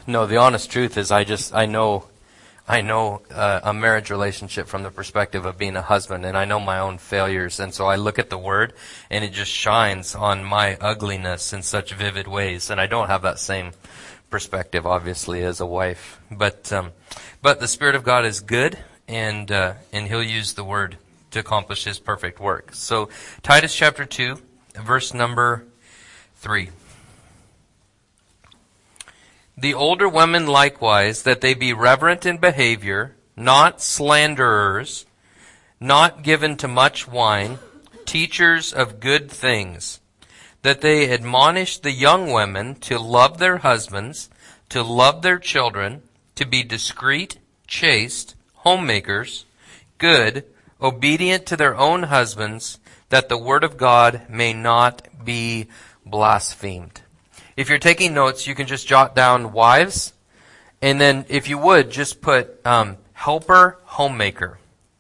No, the honest truth is I know a marriage relationship from the perspective of being a husband, and I know my own failures, and so I look at the Word, and it just shines on my ugliness in such vivid ways, and I don't have that same perspective, obviously, as a wife. But the Spirit of God is good, and He'll use the Word to accomplish His perfect work. So, Titus chapter 2, verse number 3. The older women likewise, that they be reverent in behavior, not slanderers, not given to much wine, teachers of good things, that they admonish the young women to love their husbands, to love their children, to be discreet, chaste, homemakers, good, obedient to their own husbands, that the word of God may not be blasphemed. If you're taking notes, you can just jot down wives, and then if you would, just put helper, homemaker.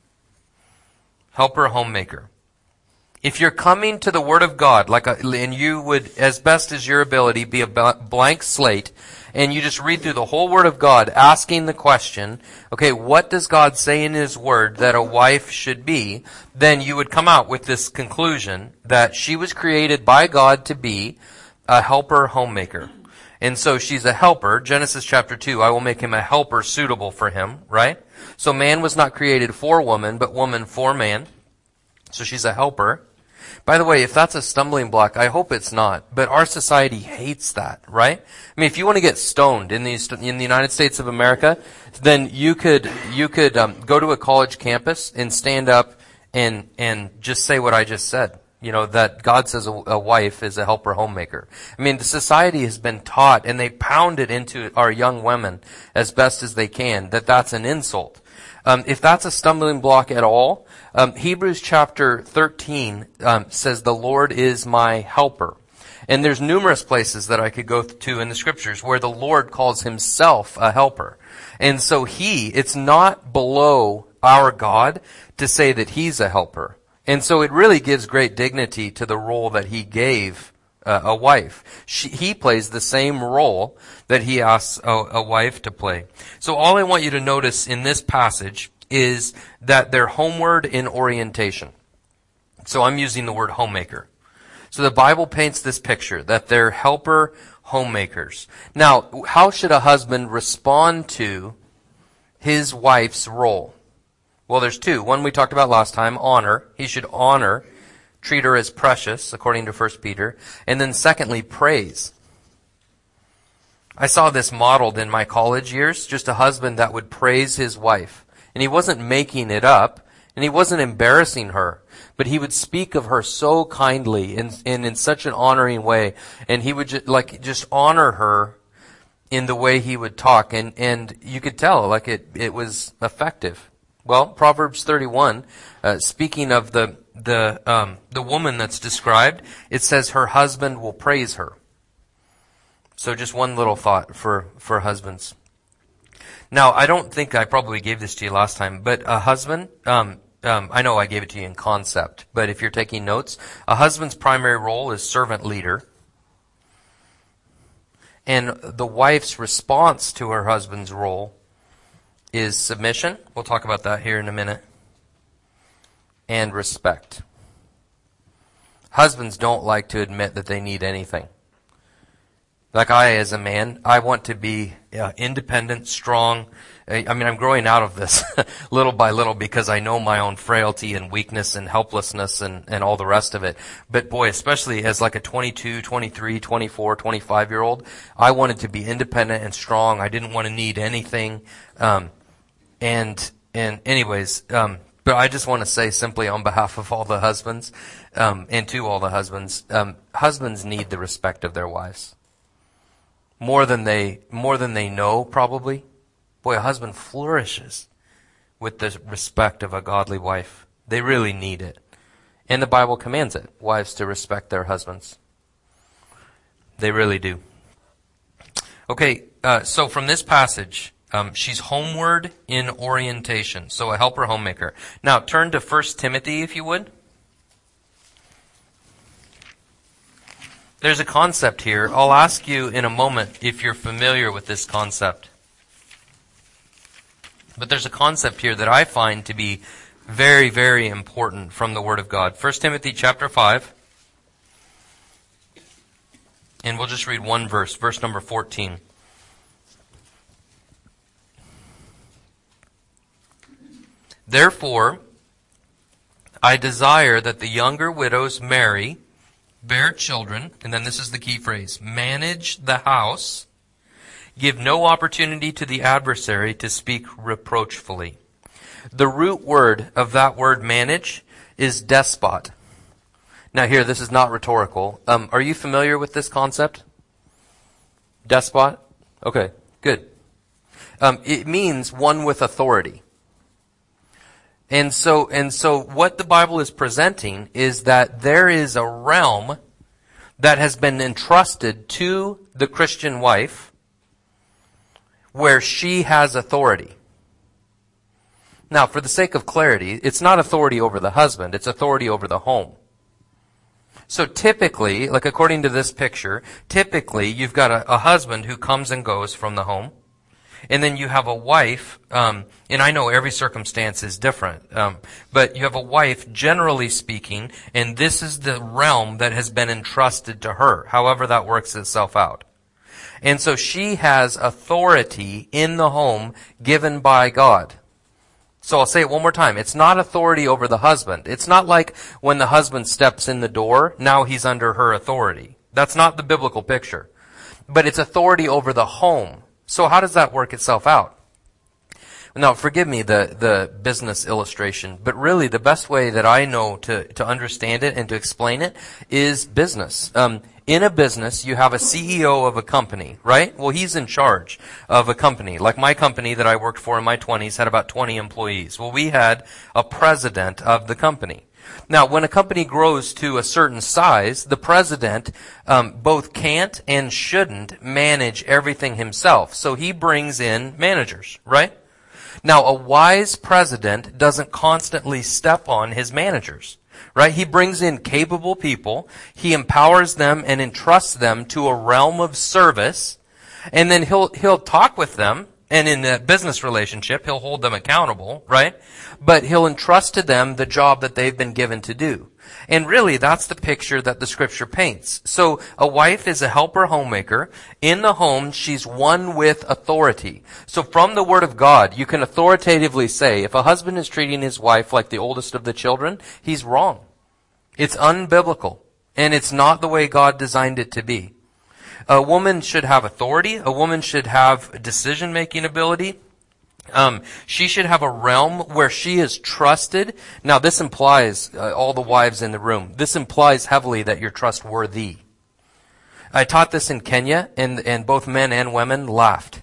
Helper, homemaker. If you're coming to the Word of God, and you would, as best as your ability, be a blank slate, and you just read through the whole Word of God, asking the question, okay, what does God say in His Word that a wife should be? Then you would come out with this conclusion that she was created by God to be a helper, homemaker. And so she's a helper. Genesis chapter 2, I will make him a helper suitable for him, right? So man was not created for woman, but woman for man. So she's a helper. By the way, if that's a stumbling block, I hope it's not. But our society hates that, right? I mean, if you want to get stoned in the United States of America, then you could go to a college campus and stand up and just say what I just said. You know, that God says a wife is a helper homemaker. I mean, the society has been taught, and they pound it into our young women as best as they can, that that's an insult. If that's a stumbling block at all, Hebrews chapter 13 says, the Lord is my helper. And there's numerous places that I could go to in the scriptures where the Lord calls himself a helper. And so it's not below our God to say that he's a helper. And so it really gives great dignity to the role that he gave a wife. He plays the same role that he asks a wife to play. So all I want you to notice in this passage is that they're homeward in orientation. So I'm using the word homemaker. So the Bible paints this picture that they're helper homemakers. Now, how should a husband respond to his wife's role? Well, there's two. One we talked about last time, honor. He should honor, treat her as precious, according to 1 Peter. And then secondly, praise. I saw this modeled in my college years, just a husband that would praise his wife. And he wasn't making it up, and he wasn't embarrassing her, but he would speak of her so kindly and in such an honoring way. And he would just honor her in the way he would talk. And you could tell, it was effective. Well, Proverbs 31, speaking of the woman that's described, it says her husband will praise her. So just one little thought for husbands. Now, I don't think I probably gave this to you last time, but a husband, I know I gave it to you in concept, but if you're taking notes, a husband's primary role is servant leader. And the wife's response to her husband's role is submission. We'll talk about that here in a minute. And respect. Husbands don't like to admit that they need anything. Like as a man, I want to be independent, strong. I mean, I'm growing out of this little by little because I know my own frailty and weakness and helplessness and all the rest of it. But boy, especially as like a 22, 23, 24, 25-year-old, I wanted to be independent and strong. I didn't want to need anything. And anyways, but I just want to say simply on behalf of all the husbands, and to all the husbands, husbands need the respect of their wives. More than they know, probably. Boy, a husband flourishes with the respect of a godly wife. They really need it. And the Bible commands it, wives to respect their husbands. They really do. Okay, so from this passage, she's homeward in orientation. So a helper homemaker. Now turn to 1 Timothy, if you would. There's a concept here. I'll ask you in a moment if you're familiar with this concept. But there's a concept here that I find to be very, very important from the Word of God. 1 Timothy chapter 5. And we'll just read one verse, verse number 14. Therefore, I desire that the younger widows marry, bear children, and then this is the key phrase, manage the house, give no opportunity to the adversary to speak reproachfully. The root word of that word manage is despot. Now here, this is not rhetorical. Are you familiar with this concept? Despot? Okay, good. It means one with authority. And so what the Bible is presenting is that there is a realm that has been entrusted to the Christian wife where she has authority. Now, for the sake of clarity, it's not authority over the husband, it's authority over the home. So typically, like according to this picture, typically you've got a husband who comes and goes from the home. And then you have a wife, and I know every circumstance is different, but you have a wife, generally speaking, and this is the realm that has been entrusted to her, however that works itself out. And so she has authority in the home given by God. So I'll say it one more time. It's not authority over the husband. It's not like when the husband steps in the door, now he's under her authority. That's not the biblical picture. But it's authority over the home. So how does that work itself out? Now, forgive me the business illustration, but really the best way that I know to understand it and to explain it is business. In a business, you have a CEO of a company, right? Well, he's in charge of a company. Like my company that I worked for in my 20s had about 20 employees. Well, we had a president of the company. Now, when a company grows to a certain size, the president both can't and shouldn't manage everything himself. So he brings in managers, right? Now, a wise president doesn't constantly step on his managers, right? He brings in capable people, he empowers them and entrusts them to a realm of service, and then he'll talk with them. And in a business relationship, he'll hold them accountable, right? But he'll entrust to them the job that they've been given to do. And really, that's the picture that the scripture paints. So a wife is a helper homemaker. In the home, she's one with authority. So from the Word of God, you can authoritatively say, if a husband is treating his wife like the oldest of the children, he's wrong. It's unbiblical. And it's not the way God designed it to be. A woman should have authority. A woman should have decision-making ability. She should have a realm where she is trusted. Now, this implies, all the wives in the room, this implies heavily that you're trustworthy. I taught this in Kenya, and both men and women laughed.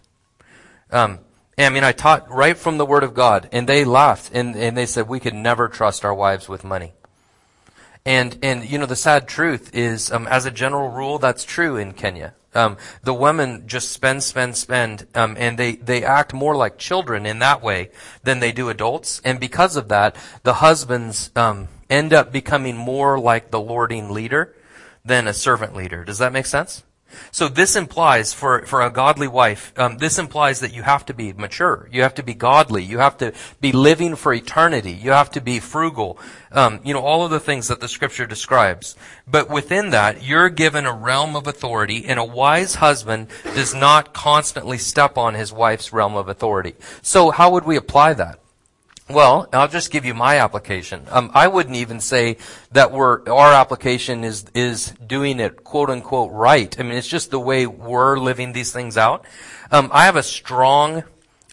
I taught right from the Word of God, and they laughed, and they said, we could never trust our wives with money. And the sad truth is, as a general rule, that's true in Kenya. The women just spend, and they act more like children in that way than they do adults. And because of that, the husbands, end up becoming more like the lording leader than a servant leader. Does that make sense? So this implies, for a godly wife, this implies that you have to be mature. You have to be godly. You have to be living for eternity. You have to be frugal. All of the things that the scripture describes. But within that, you're given a realm of authority, and a wise husband does not constantly step on his wife's realm of authority. So how would we apply that? Well, I'll just give you my application. I wouldn't even say that our application is doing it quote unquote right. I mean, it's just the way we're living these things out. I have a strong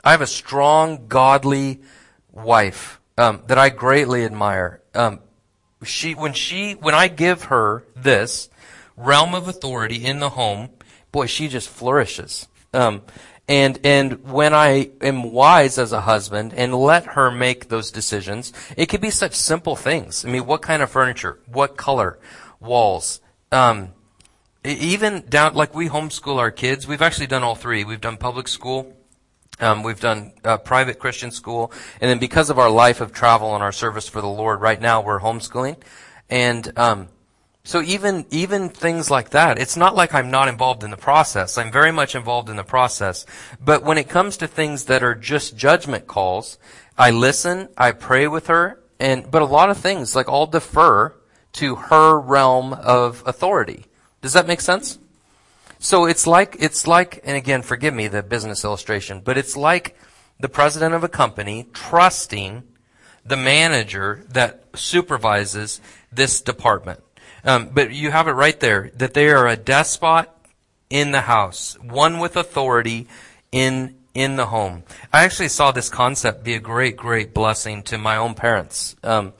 godly wife that I greatly admire. When I give her this realm of authority in the home, boy, she just flourishes. And when I am wise as a husband and let her make those decisions, it could be such simple things. I mean, what kind of furniture? What color? Walls? Even down, like we homeschool our kids. We've actually done all three. We've done public school. We've done private Christian school. And then because of our life of travel and our service for the Lord, right now we're homeschooling. And So even things like that, it's not like I'm not involved in the process. I'm very much involved in the process. But when it comes to things that are just judgment calls, I listen, I pray with her, but a lot of things, like I'll defer to her realm of authority. Does that make sense? So it's like, and again, forgive me the business illustration, but it's like the president of a company trusting the manager that supervises this department. But you have it right there, that they are a despot in the house, one with authority in the home. I actually saw this concept be a great, great blessing to my own parents.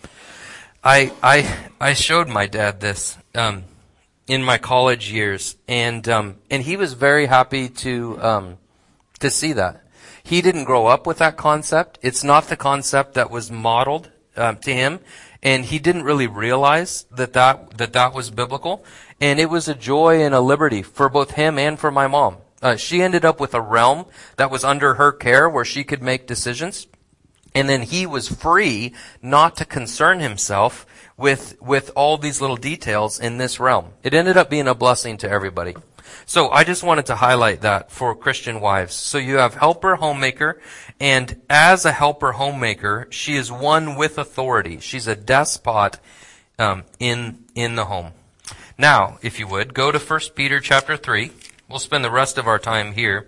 I showed my dad this in my college years, and he was very happy to see that. He didn't grow up with that concept. It's not the concept that was modeled to him. And he didn't really realize that was biblical. And it was a joy and a liberty for both him and for my mom. She ended up with a realm that was under her care where she could make decisions. And then he was free not to concern himself with all these little details in this realm. It ended up being a blessing to everybody. So I just wanted to highlight that for Christian wives. So you have helper homemaker, and as a helper homemaker, she is one with authority. She's a despot in the home. Now, if you would, go to 1 Peter chapter 3. We'll spend the rest of our time here.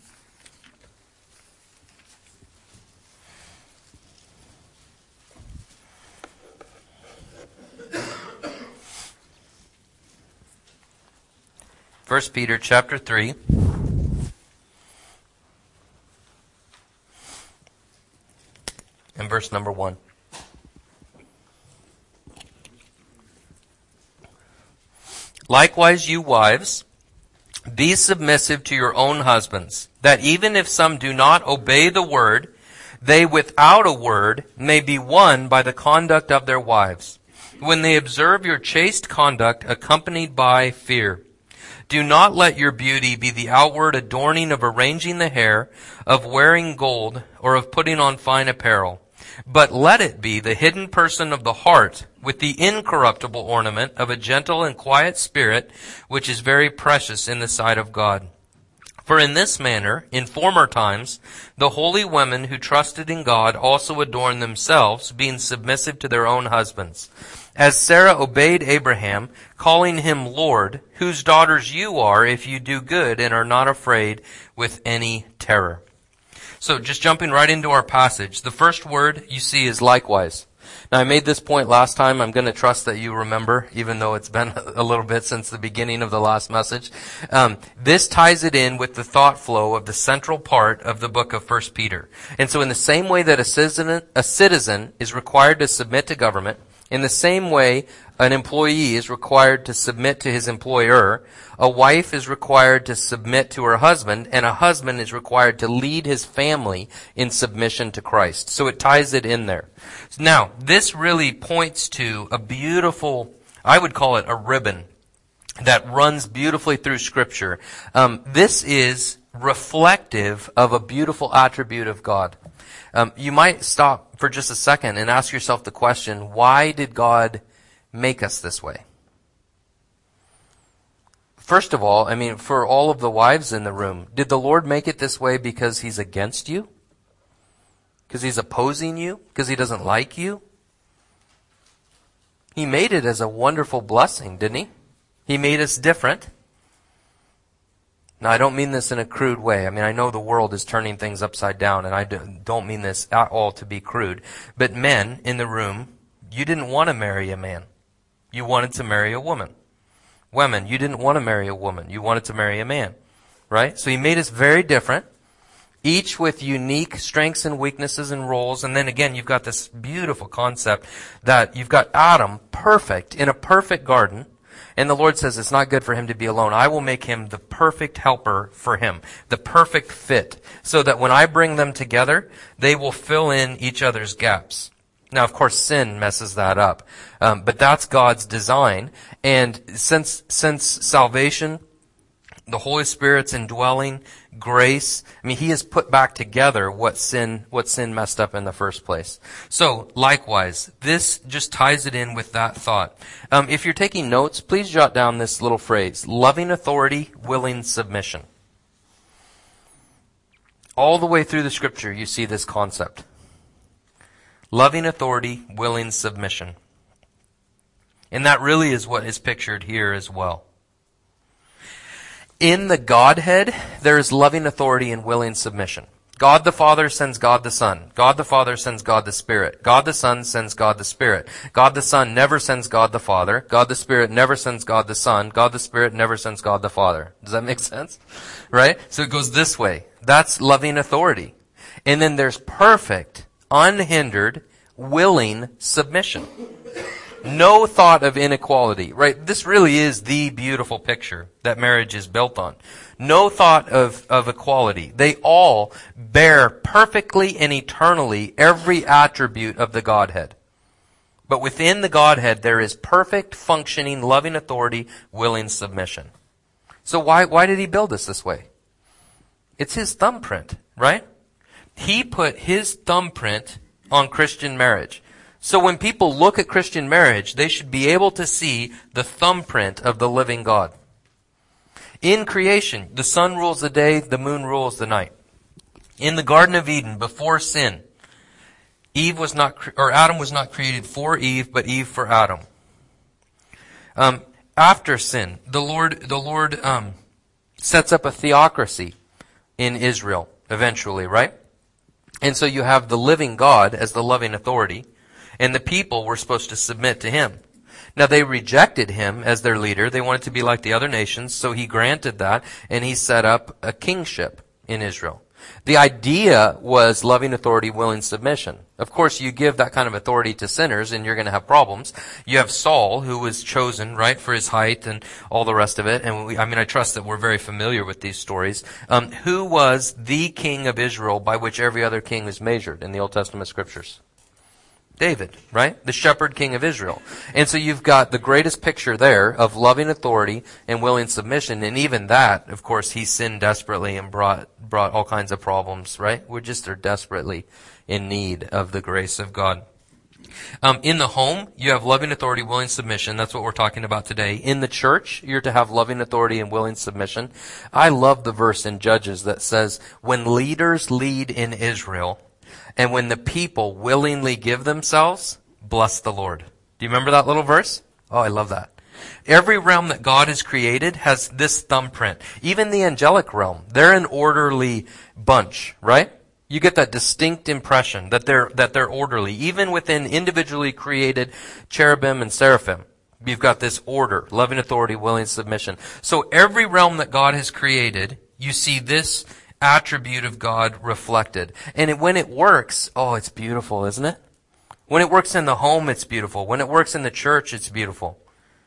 First Peter chapter 3. And verse number 1. Likewise, you wives, be submissive to your own husbands, that even if some do not obey the word, they without a word may be won by the conduct of their wives, when they observe your chaste conduct accompanied by fear. Do not let your beauty be the outward adorning of arranging the hair, of wearing gold, or of putting on fine apparel. But let it be the hidden person of the heart, with the incorruptible ornament of a gentle and quiet spirit, which is very precious in the sight of God. For in this manner, in former times, the holy women who trusted in God also adorned themselves, being submissive to their own husbands. As Sarah obeyed Abraham, calling him Lord, whose daughters you are if you do good and are not afraid with any terror. So just jumping right into our passage, the first word you see is likewise. Now I made this point last time. I'm going to trust that you remember, even though it's been a little bit since the beginning of the last message. This ties it in with the thought flow of the central part of the book of 1 Peter. And so in the same way that a citizen is required to submit to government, in the same way an employee is required to submit to his employer, a wife is required to submit to her husband, and a husband is required to lead his family in submission to Christ. So it ties it in there. Now, this really points to a beautiful, I would call it a ribbon, that runs beautifully through Scripture. This is reflective of a beautiful attribute of God. You might stop for just a second and ask yourself the question, why did God make us this way? First of all, for all of the wives in the room, did the Lord make it this way because He's against you? Because He's opposing you? Because He doesn't like you? He made it as a wonderful blessing, didn't He? He made us different. Now, I don't mean this in a crude way. I know the world is turning things upside down, and I don't mean this at all to be crude. But men in the room, you didn't want to marry a man. You wanted to marry a woman. Women, you didn't want to marry a woman. You wanted to marry a man. Right? So He made us very different, each with unique strengths and weaknesses and roles. And then again, you've got this beautiful concept that you've got Adam perfect in a perfect garden. And the Lord says it's not good for him to be alone. I will make him the perfect helper for him, the perfect fit, so that when I bring them together, they will fill in each other's gaps. Now, of course, sin messes that up, but that's God's design. And since salvation the Holy Spirit's indwelling, grace. I mean, He has put back together what sin messed up in the first place. So, likewise, this just ties it in with that thought. If you're taking notes, please jot down this little phrase: loving authority, willing submission. All the way through the Scripture, you see this concept. Loving authority, willing submission. And that really is what is pictured here as well. In the Godhead, there is loving authority and willing submission. God the Father sends God the Son. God the Father sends God the Spirit. God the Son sends God the Spirit. God the Son never sends God the Father. God the Spirit never sends God the Son. God the Spirit never sends God the Father. Does that make sense? Right? So it goes this way. That's loving authority. And then there's perfect, unhindered, willing submission. No thought of inequality, right? This really is the beautiful picture that marriage is built on. No thought of equality. They all bear perfectly and eternally every attribute of the Godhead. But within the Godhead, there is perfect, functioning, loving authority, willing submission. So why did He build us this way? It's His thumbprint, right? He put His thumbprint on Christian marriage. So when people look at Christian marriage, they should be able to see the thumbprint of the living God. In creation, the sun rules the day, the moon rules the night. In the Garden of Eden, before sin, Adam was not created for Eve, but Eve for Adam. After sin, the Lord sets up a theocracy in Israel eventually, right? And so you have the living God as the loving authority, and the people were supposed to submit to Him. Now they rejected Him as their leader. They wanted to be like the other nations, so He granted that, and He set up a kingship in Israel. The idea was loving authority, willing submission. Of course, you give that kind of authority to sinners, and you're going to have problems. You have Saul, who was chosen, right, for his height and all the rest of it. And I trust that we're very familiar with these stories. Who was the king of Israel by which every other king was measured in the Old Testament scriptures? David, right? The shepherd king of Israel. And so you've got the greatest picture there of loving authority and willing submission. And even that, of course, he sinned desperately and brought all kinds of problems, right? They're desperately in need of the grace of God. In the home, you have loving authority, willing submission. That's what we're talking about today. In the church, you're to have loving authority and willing submission. I love the verse in Judges that says, when leaders lead in Israel, and when the people willingly give themselves, bless the Lord. Do you remember that little verse? Oh, I love that. Every realm that God has created has this thumbprint. Even the angelic realm, they're an orderly bunch, right? You get that distinct impression that they're orderly. Even within individually created cherubim and seraphim, you've got this order, loving authority, willing submission. So every realm that God has created, you see this attribute of God reflected. And when it works, oh, it's beautiful, isn't it? When it works in the home, it's beautiful. When it works in the church, it's beautiful.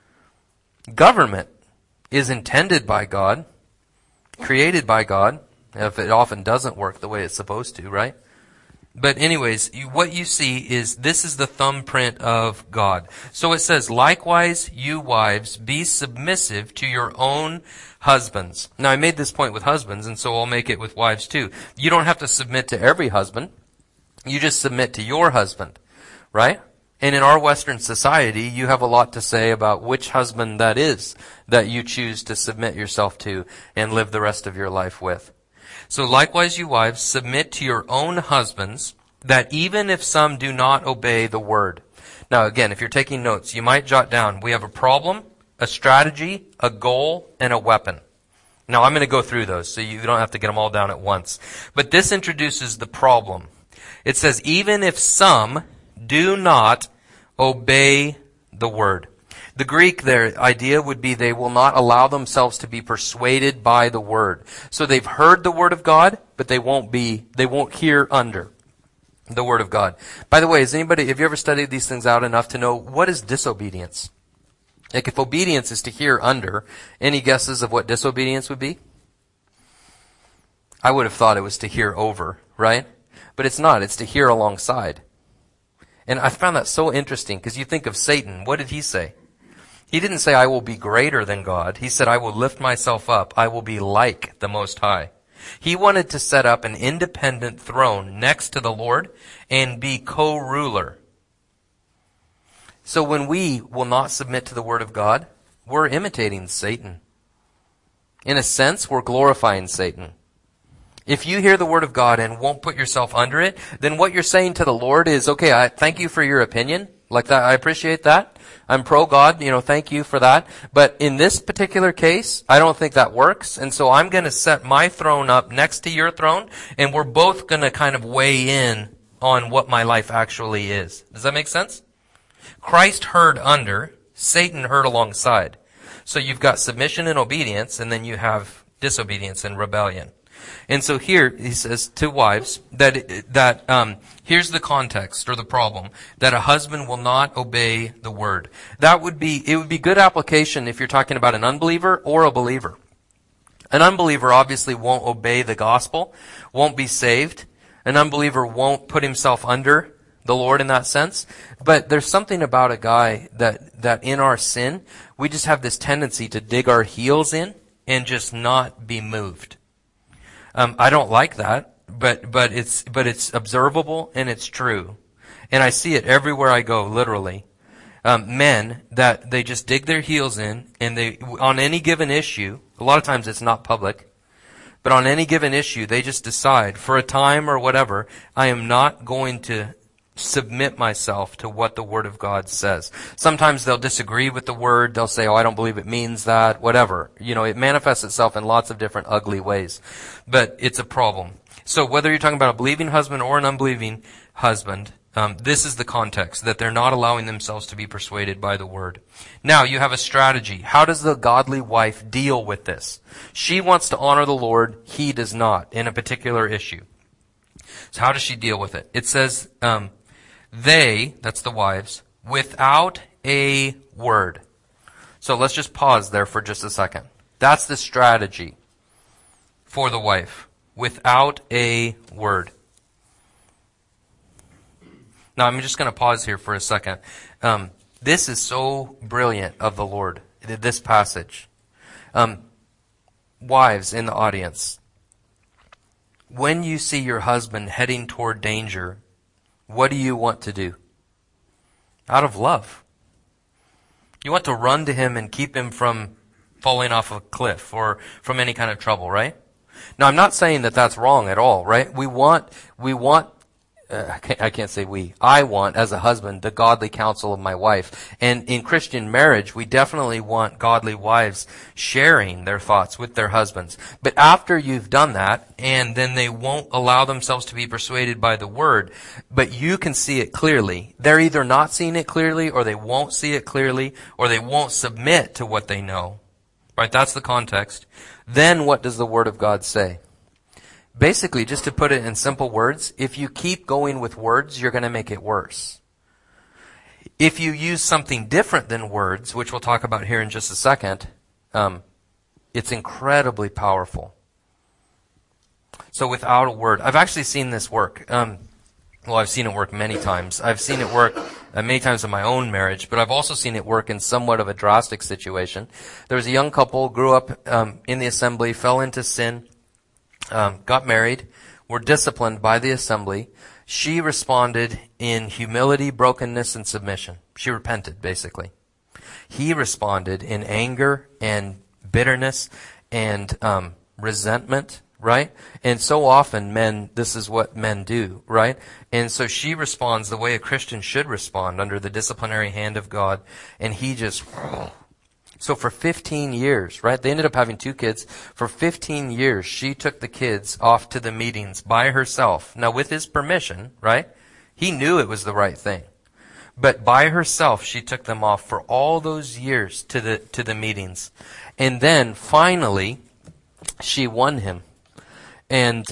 Government is intended by God, created by God, if it often doesn't work the way it's supposed to, right? But anyways, what you see is this is the thumbprint of God. So it says, likewise, you wives, be submissive to your own husbands. Now I made this point with husbands, and so I'll make it with wives too. You don't have to submit to every husband. You just submit to your husband, right? And in our Western society, you have a lot to say about which husband that is that you choose to submit yourself to and live the rest of your life with. So likewise, you wives, submit to your own husbands, that even if some do not obey the word. Now again, if you're taking notes, you might jot down, we have a problem, a strategy, a goal, and a weapon. Now I'm going to go through those, so you don't have to get them all down at once. But this introduces the problem. It says, even if some do not obey the word. The Greek, their idea would be they will not allow themselves to be persuaded by the word. So they've heard the word of God, but they won't hear under the word of God. By the way, have you ever studied these things out enough to know what is disobedience? Like if obedience is to hear under, any guesses of what disobedience would be? I would have thought it was to hear over, right? But it's not, it's to hear alongside. And I found that so interesting because you think of Satan, what did he say? He didn't say, I will be greater than God. He said, I will lift myself up. I will be like the Most High. He wanted to set up an independent throne next to the Lord and be co-ruler. So when we will not submit to the Word of God, we're imitating Satan. In a sense, we're glorifying Satan. If you hear the Word of God and won't put yourself under it, then what you're saying to the Lord is, okay, I thank you for your opinion. Like that, I appreciate that. I'm pro-God, thank you for that. But in this particular case, I don't think that works. And so I'm going to set my throne up next to your throne, and we're both going to kind of weigh in on what my life actually is. Does that make sense? Christ heard under, Satan heard alongside. So you've got submission and obedience, and then you have disobedience and rebellion. And so here he says to wives that here's the context or the problem, that a husband will not obey the word. It would be good application if you're talking about an unbeliever or a believer. An unbeliever obviously won't obey the gospel, won't be saved. An unbeliever won't put himself under the Lord in that sense. But there's something about a guy that in our sin, we just have this tendency to dig our heels in and just not be moved. I don't like that, but it's observable and it's true. And I see it everywhere I go, literally. Men that they just dig their heels in, and they, on any given issue, a lot of times it's not public, but on any given issue, they just decide for a time or whatever, I am not going to submit myself to what the Word of God says. Sometimes they'll disagree with the Word. They'll say, I don't believe it means that, whatever. It manifests itself in lots of different ugly ways. But it's a problem. So whether you're talking about a believing husband or an unbelieving husband, this is the context, that they're not allowing themselves to be persuaded by the Word. Now, you have a strategy. How does the godly wife deal with this? She wants to honor the Lord. He does not in a particular issue. So how does she deal with it? It says, they, that's the wives, without a word. So let's just pause there for just a second. That's the strategy for the wife. Without a word. Now I'm just going to pause here for a second. This is so brilliant of the Lord, this passage. Wives in the audience, when you see your husband heading toward danger, what do you want to do? Out of love. You want to run to him and keep him from falling off a cliff or from any kind of trouble, right? Now, I'm not saying that that's wrong at all, right? I want, as a husband, the godly counsel of my wife. And in Christian marriage, we definitely want godly wives sharing their thoughts with their husbands. But after you've done that, and then they won't allow themselves to be persuaded by the Word, but you can see it clearly. They're either not seeing it clearly, or they won't see it clearly, or they won't submit to what they know. Right? That's the context. Then what does the Word of God say? Basically, just to put it in simple words, if you keep going with words, you're going to make it worse. If you use something different than words, which we'll talk about here in just a second, it's incredibly powerful. So without a word, I've actually seen this work. I've seen it work many times. I've seen it work many times in my own marriage, but I've also seen it work in somewhat of a drastic situation. There was a young couple, grew up in the assembly, fell into sin, got married, were disciplined by the assembly. She responded in humility, brokenness, and submission. She repented, basically. He responded in anger and bitterness and resentment, right? And so often this is what men do, right? And so she responds the way a Christian should respond, under the disciplinary hand of God, and he just... So for 15 years, right, they ended up having 2 kids. For 15 years, she took the kids off to the meetings by herself. Now, with his permission, right, he knew it was the right thing. But by herself, she took them off for all those years to the meetings. And then, finally, she won him. And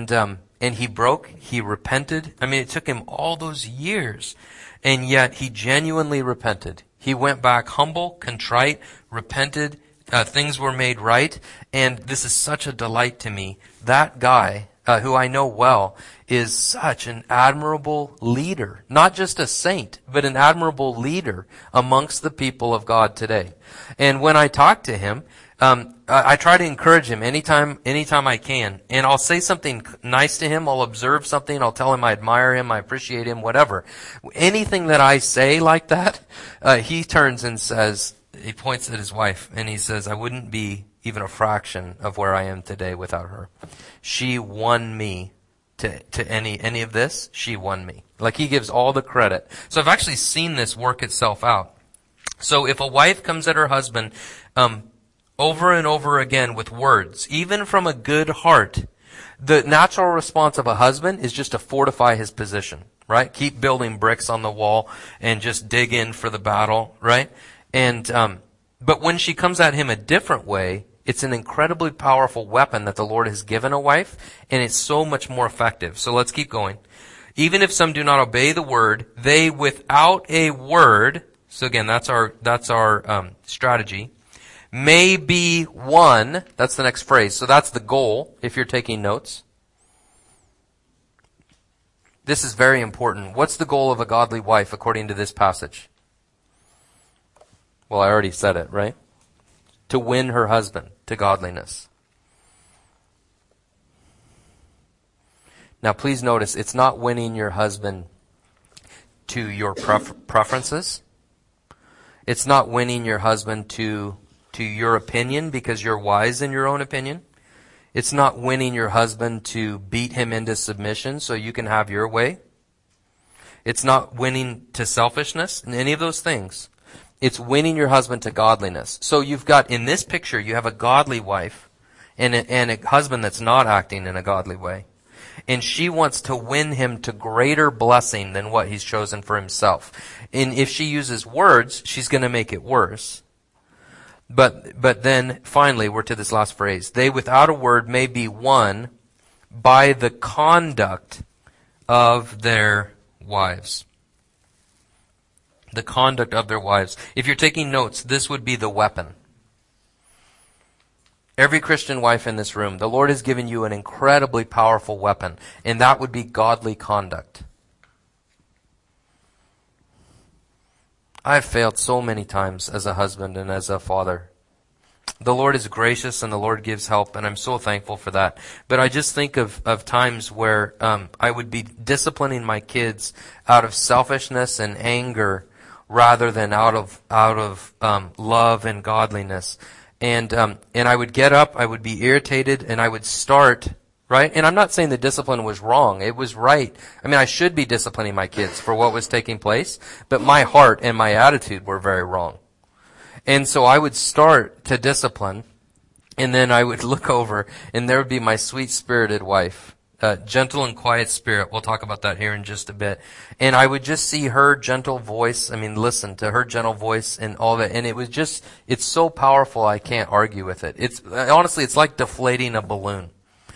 he repented. I mean, it took him all those years. And yet, he genuinely repented. He went back humble, contrite, repented, things were made right, and this is such a delight to me. That guy, who I know well, is such an admirable leader. Not just a saint, but an admirable leader amongst the people of God today. And when I talk to him, I try to encourage him anytime I can. And I'll say something nice to him. I'll observe something. I'll tell him I admire him. I appreciate him, whatever. Anything that I say like that, he turns and says, he points at his wife and he says, I wouldn't be even a fraction of where I am today without her. She won me to any of this. She won me. Like, he gives all the credit. So I've actually seen this work itself out. So if a wife comes at her husband, over and over again with words, even from a good heart, the natural response of a husband is just to fortify his position, right? Keep building bricks on the wall and just dig in for the battle, right? And, but when she comes at him a different way, it's an incredibly powerful weapon that the Lord has given a wife, and it's so much more effective. So let's keep going. Even if some do not obey the word, they without a word, so again, that's our strategy, may be won. That's the next phrase. So that's the goal, if you're taking notes. This is very important. What's the goal of a godly wife according to this passage? Well, I already said it, right? To win her husband to godliness. Now, please notice, it's not winning your husband to your preferences. It's not winning your husband to your opinion because you're wise in your own opinion. It's not winning your husband to beat him into submission so you can have your way. It's not winning to selfishness and any of those things. It's winning your husband to godliness. So you've got, in this picture, you have a godly wife and a husband that's not acting in a godly way. And she wants to win him to greater blessing than what he's chosen for himself. And if she uses words, she's going to make it worse. But then, finally, we're to this last phrase. They without a word may be won by the conduct of their wives. The conduct of their wives. If you're taking notes, this would be the weapon. Every Christian wife in this room, the Lord has given you an incredibly powerful weapon, and that would be godly conduct. I've failed so many times as a husband and as a father. The Lord is gracious and the Lord gives help, and I'm so thankful for that. But I just think of times where I would be disciplining my kids out of selfishness and anger rather than out of love and godliness. And I would get up, I would be irritated, and I would start, right? And I'm not saying the discipline was wrong. It was right. I mean, I should be disciplining my kids for what was taking place, but my heart and my attitude were very wrong. And so I would start to discipline, and then I would look over, and there would be my sweet-spirited wife, gentle and quiet spirit. We'll talk about that here in just a bit. And I would just see her gentle voice. I mean, listen to her gentle voice and all that. And it was just, it's so powerful I can't argue with it. It's honestly, it's like deflating a balloon.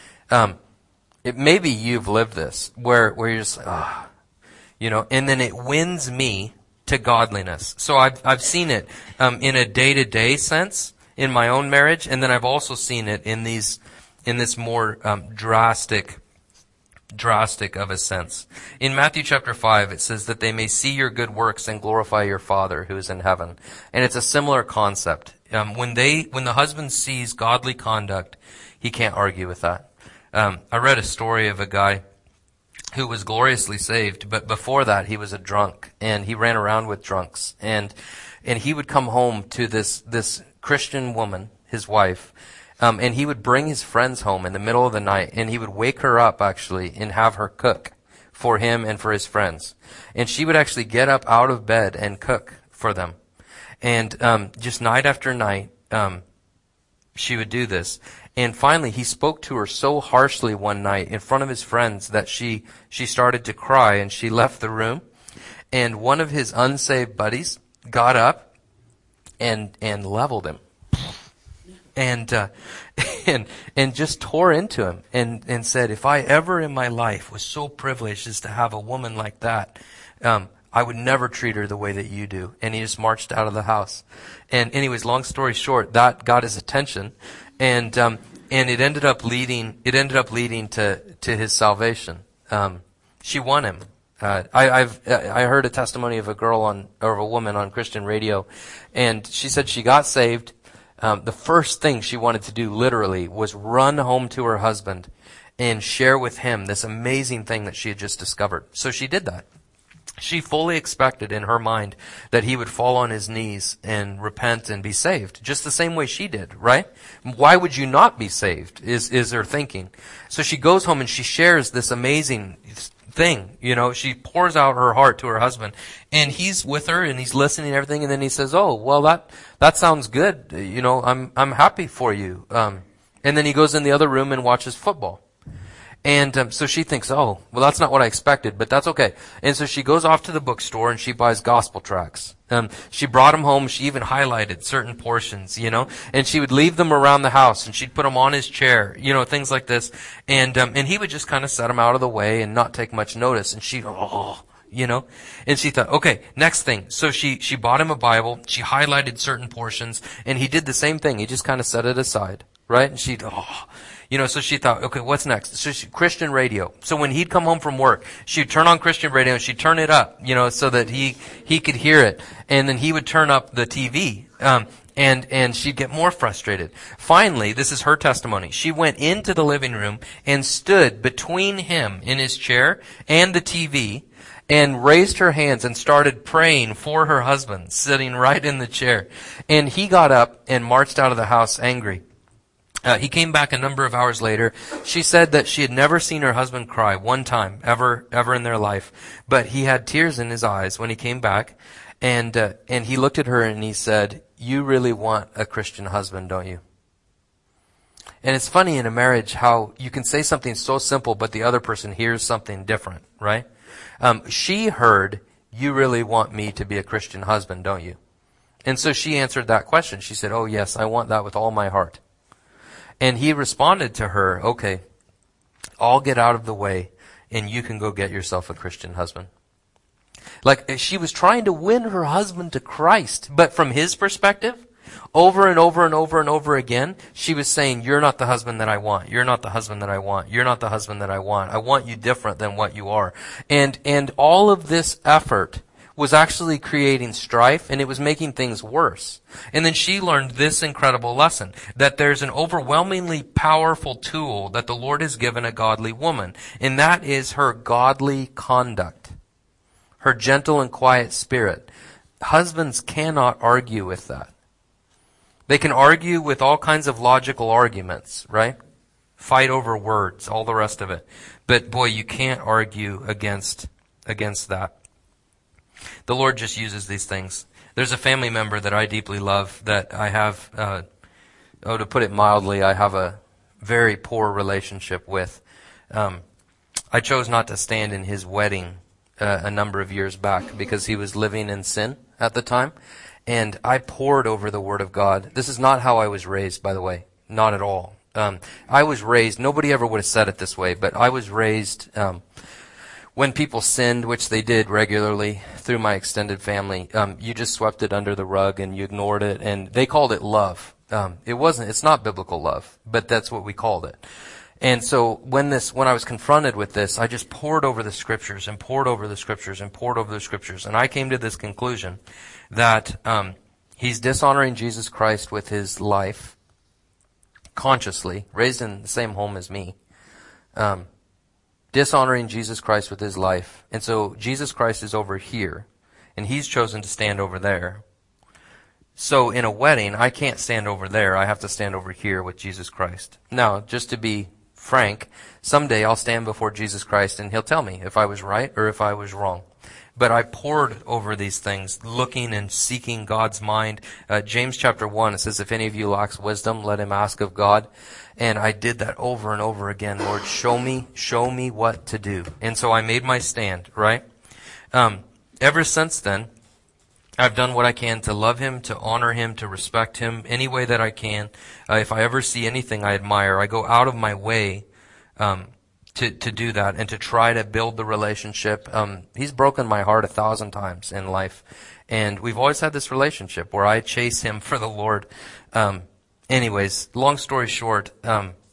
Maybe you've lived this where you're just like, and then it wins me to godliness. So I've seen it in a day-to-day sense in my own marriage, and then I've also seen it in this more drastic of a sense. In Matthew chapter 5, it says that they may see your good works and glorify your Father who is in heaven. And it's a similar concept. When the husband sees godly conduct, he can't argue with that. I read a story of a guy who was gloriously saved, but before that he was a drunk, and he ran around with drunks, and he would come home to this Christian woman, his wife, and he would bring his friends home in the middle of the night, and he would wake her up actually and have her cook for him and for his friends. And she would actually get up out of bed and cook for them. And just night after night, she would do this. And finally, he spoke to her so harshly one night in front of his friends that she started to cry, and she left the room. And one of his unsaved buddies got up and leveled him. And just tore into him and said, if I ever in my life was so privileged as to have a woman like that, I would never treat her the way that you do. And he just marched out of the house. And anyways, long story short, that got his attention. And it ended up leading to his salvation. She won him. I heard a testimony of a woman on Christian radio, and she said she got saved. The first thing she wanted to do, literally, was run home to her husband and share with him this amazing thing that she had just discovered. So she did that. She fully expected in her mind that he would fall on his knees and repent and be saved, just the same way she did, right? Why would you not be saved, is her thinking. So she goes home and she shares this amazing thing, she pours out her heart to her husband, and he's with her and he's listening to everything, and then he says, "Oh, well, that sounds good, I'm happy for you." And then he goes in the other room and watches football. And so she thinks, "Oh, well, that's not what I expected, but that's okay." And so she goes off to the bookstore and she buys gospel tracts. She brought them home. She even highlighted certain portions, and she would leave them around the house, and she'd put them on his chair, things like this. And he would just kind of set them out of the way and not take much notice. And she, and she thought, okay, next thing. So she bought him a Bible. She highlighted certain portions, and he did the same thing. He just kind of set it aside, right? And she'd, so she thought, okay, what's next? So Christian radio. So when he'd come home from work, she'd turn on Christian radio and she'd turn it up, so that he could hear it. And then he would turn up the TV. And she'd get more frustrated. Finally, this is her testimony. She went into the living room and stood between him in his chair and the TV and raised her hands and started praying for her husband sitting right in the chair. And he got up and marched out of the house angry. He came back a number of hours later. She said that she had never seen her husband cry one time ever in their life, but he had tears in his eyes when he came back, and he looked at her and he said, "You really want a Christian husband, don't you?" And it's funny in a marriage how you can say something so simple, but the other person hears something different, right? She heard, "You really want me to be a Christian husband, don't you?" And so she answered that question. She said, "Oh yes, I want that with all my heart." And he responded to her, "Okay, I'll get out of the way and you can go get yourself a Christian husband." Like, she was trying to win her husband to Christ, but from his perspective, over and over and over and over again, she was saying, "You're not the husband that I want. You're not the husband that I want. You're not the husband that I want. I want you different than what you are." And all of this effort was actually creating strife, and it was making things worse. And then she learned this incredible lesson, that there's an overwhelmingly powerful tool that the Lord has given a godly woman, and that is her godly conduct, her gentle and quiet spirit. Husbands cannot argue with that. They can argue with all kinds of logical arguments, right? Fight over words, all the rest of it. But boy, you can't argue against that. The Lord just uses these things. There's a family member that I deeply love that I have, to put it mildly, I have a very poor relationship with. I chose not to stand in his wedding a number of years back because he was living in sin at the time. And I pored over the Word of God. This is not how I was raised, by the way. Not at all. I was raised, nobody ever would have said it this way, but I was raised when people sinned, which they did regularly through my extended family, you just swept it under the rug and you ignored it, and they called it love. It's not biblical love, but that's what we called it. And so when I was confronted with this, I just pored over the scriptures and pored over the scriptures and pored over the scriptures, and I came to this conclusion that he's dishonoring Jesus Christ with his life, consciously, raised in the same home as me, dishonoring Jesus Christ with his life. And so Jesus Christ is over here, and he's chosen to stand over there. So in a wedding, I can't stand over there. I have to stand over here with Jesus Christ. Now, just to be frank, someday I'll stand before Jesus Christ, and he'll tell me if I was right or if I was wrong. But I pored over these things, looking and seeking God's mind. James chapter 1, it says, "If any of you lacks wisdom, let him ask of God." And I did that over and over again. Lord, show me what to do. And so I made my stand, right? Ever since then, I've done what I can to love him, to honor him, to respect him any way that I can. If I ever see anything I admire, I go out of my way to do that and to try to build the relationship. He's broken my heart 1,000 times in life. And we've always had this relationship where I chase him for the Lord. Anyways, long story short,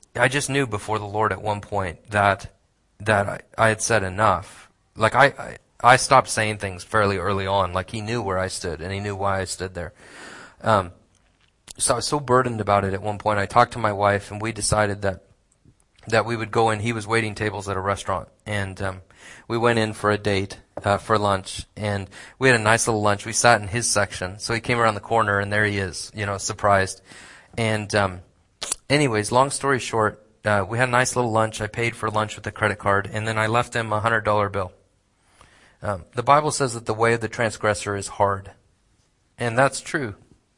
I just knew before the Lord at one point that I had said enough. Like I stopped saying things fairly early on. Like he knew where I stood and he knew why I stood there. So I was so burdened about it at one point. I talked to my wife and we decided that we would go in. He was waiting tables at a restaurant, and we went in for a date for lunch, and we had a nice little lunch. We sat in his section, so he came around the corner, and there he is, surprised. And anyways, long story short, we had a nice little lunch. I paid for lunch with a credit card, and then I left him a $100 bill. The Bible says that the way of the transgressor is hard, and that's true.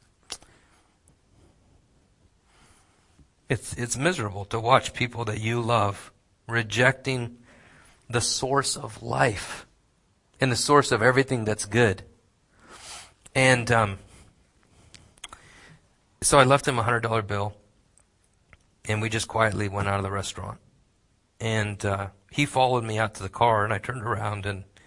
It's miserable to watch people that you love rejecting the source of life and the source of everything that's good. And so I left him a $100 bill, and we just quietly went out of the restaurant. And he followed me out to the car, and I turned around,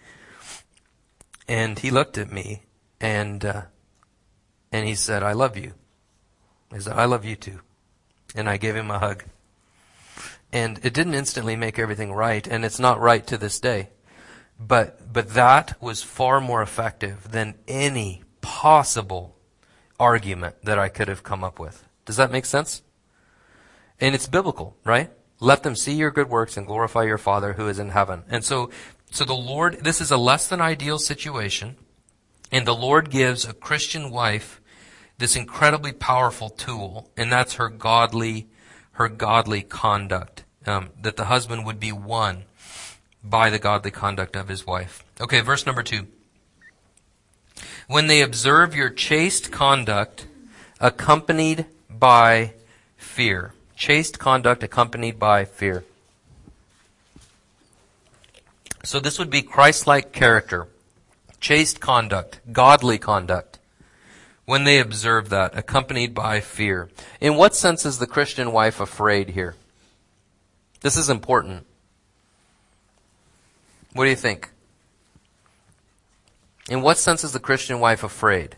and he looked at me, and he said, "I love you." He said, "I love you too." And I gave him a hug. And it didn't instantly make everything right, and it's not right to this day. But that was far more effective than any possible argument that I could have come up with. Does that make sense? And it's biblical, right? Let them see your good works and glorify your Father who is in heaven. And so the Lord, this is a less than ideal situation, and the Lord gives a Christian wife this incredibly powerful tool, and that's her godly conduct. That the husband would be won by the godly conduct of his wife. Okay, verse number 2. When they observe your chaste conduct accompanied by fear. Chaste conduct accompanied by fear. So this would be Christ-like character. Chaste conduct. Godly conduct. When they observe that, accompanied by fear. In what sense is the Christian wife afraid here? This is important. What do you think? In what sense is the Christian wife afraid?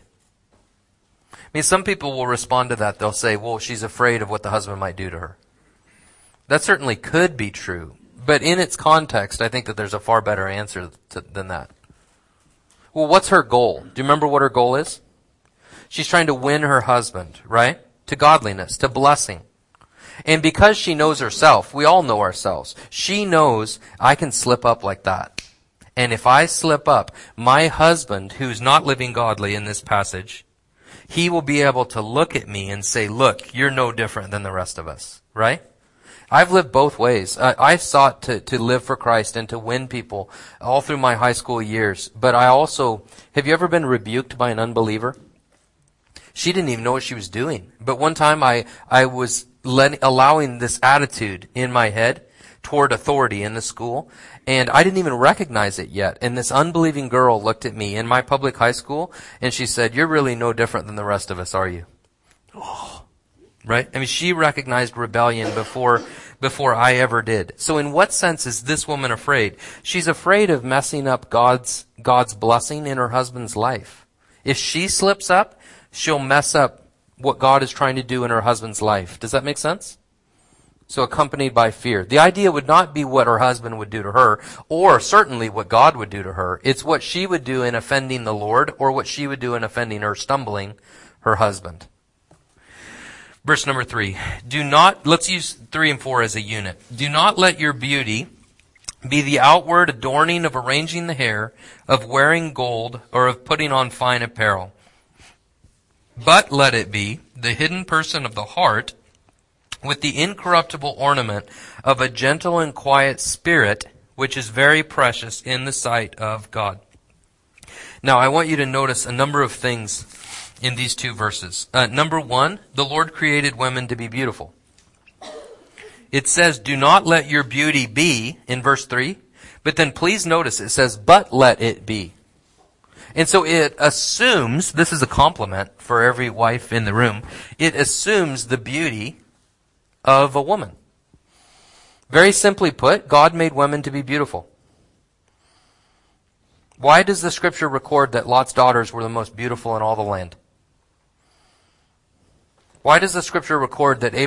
I mean, some people will respond to that. They'll say, well, she's afraid of what the husband might do to her. That certainly could be true. But in its context, I think that there's a far better answer than that. Well, what's her goal? Do you remember what her goal is? She's trying to win her husband, right? To godliness, to blessing. And because she knows herself, we all know ourselves. She knows I can slip up like that. And if I slip up, my husband, who's not living godly in this passage, he will be able to look at me and say, look, you're no different than the rest of us, right? I've lived both ways. I sought to live for Christ and to win people all through my high school years. But I also, have you ever been rebuked by an unbeliever? She didn't even know what she was doing. But one time I was allowing this attitude in my head toward authority in the school, and I didn't even recognize it yet. And this unbelieving girl looked at me in my public high school, and she said, "You're really no different than the rest of us, are you?" Oh, right? I mean, she recognized rebellion before I ever did. So in what sense is this woman afraid? She's afraid of messing up God's blessing in her husband's life. If she slips up, she'll mess up what God is trying to do in her husband's life. Does that make sense? So accompanied by fear. The idea would not be what her husband would do to her, or certainly what God would do to her. It's what she would do in offending the Lord, or what she would do in offending or stumbling her husband. Verse number 3. Let's use 3 and 4 as a unit. Do not let your beauty be the outward adorning of arranging the hair, of wearing gold, or of putting on fine apparel. But let it be the hidden person of the heart, with the incorruptible ornament of a gentle and quiet spirit, which is very precious in the sight of God. Now, I want you to notice a number of things in these 2 verses. Number 1, the Lord created women to be beautiful. It says, do not let your beauty be, in verse 3. But then please notice it says, but let it be. And so it assumes, this is a compliment for every wife in the room, it assumes the beauty of a woman. Very simply put, God made women to be beautiful. Why does the scripture record that Lot's daughters were the most beautiful in all the land? Why does the scripture record that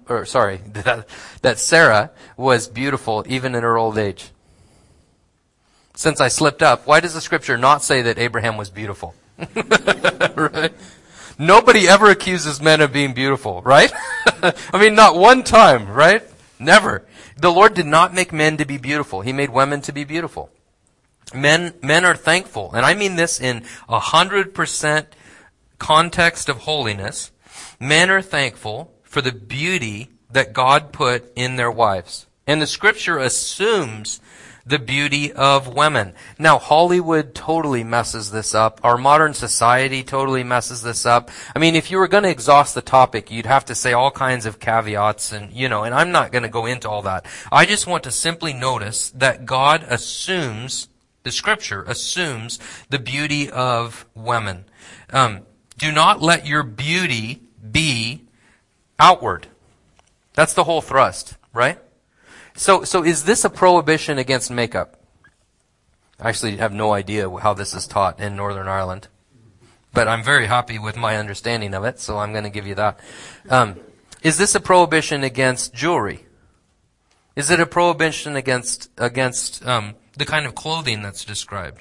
that Sarah was beautiful even in her old age? Since I slipped up, why does the scripture not say that Abraham was beautiful? Right? Nobody ever accuses men of being beautiful, right? I mean, not one time, right? Never. The Lord did not make men to be beautiful. He made women to be beautiful. Men are thankful, and I mean this in 100% context of holiness. Men are thankful for the beauty that God put in their wives. And the scripture assumes the beauty of women. Now, Hollywood totally messes this up. Our modern society totally messes this up. I mean, if you were going to exhaust the topic, you'd have to say all kinds of caveats and I'm not going to go into all that. I just want to simply notice that God assumes, the scripture assumes the beauty of women. Do not let your beauty be outward. That's the whole thrust, right? So is this a prohibition against makeup? I actually have no idea how this is taught in Northern Ireland, but I'm very happy with my understanding of it, so I'm going to give you that. Is this a prohibition against jewelry? Is it a prohibition against the kind of clothing that's described?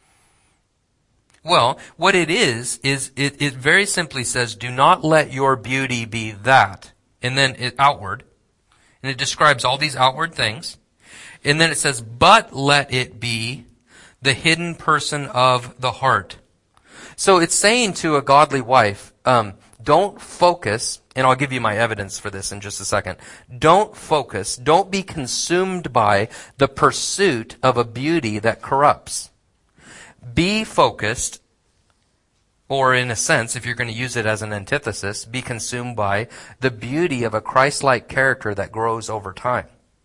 Well, what it is it very simply says, do not let your beauty be that, and then outward. And it describes all these outward things. And then it says, but let it be the hidden person of the heart. So it's saying to a godly wife, don't focus, and I'll give you my evidence for this in just a second. Don't focus, don't be consumed by the pursuit of a beauty that corrupts. Be focused, or in a sense, if you're going to use it as an antithesis, be consumed by the beauty of a Christ-like character that grows over time.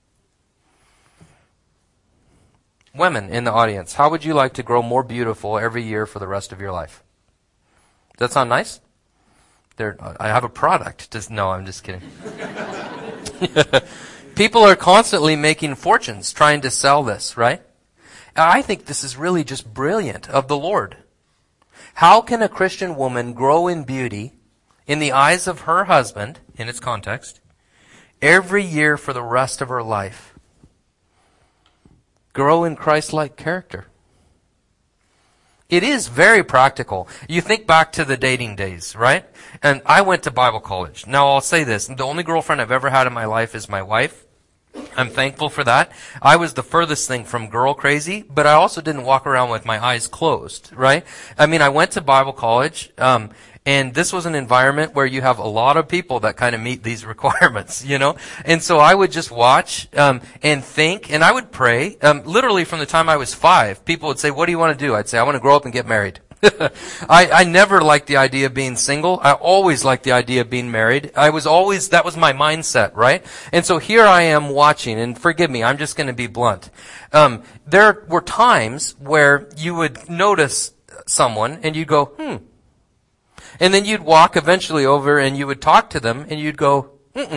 Women in the audience, how would you like to grow more beautiful every year for the rest of your life? Does that sound nice? I have a product. No, I'm just kidding. People are constantly making fortunes trying to sell this, right? I think this is really just brilliant of the Lord. How can a Christian woman grow in beauty in the eyes of her husband, in its context, every year for the rest of her life? Grow in Christ-like character. It is very practical. You think back to the dating days, right? And I went to Bible college. Now I'll say this, the only girlfriend I've ever had in my life is my wife. I'm thankful for that. I was the furthest thing from girl crazy, but I also didn't walk around with my eyes closed, right? I mean, I went to Bible college, and this was an environment where you have a lot of people that kind of meet these requirements, And so I would just watch, and think, and I would pray. Literally from the time I was 5, people would say, what do you want to do? I'd say, I want to grow up and get married. I never liked the idea of being single. I always liked the idea of being married. That was my mindset, right? And so here I am watching, and forgive me, I'm just going to be blunt. There were times where you would notice someone and you'd go, And then you'd walk eventually over and you would talk to them and you'd go,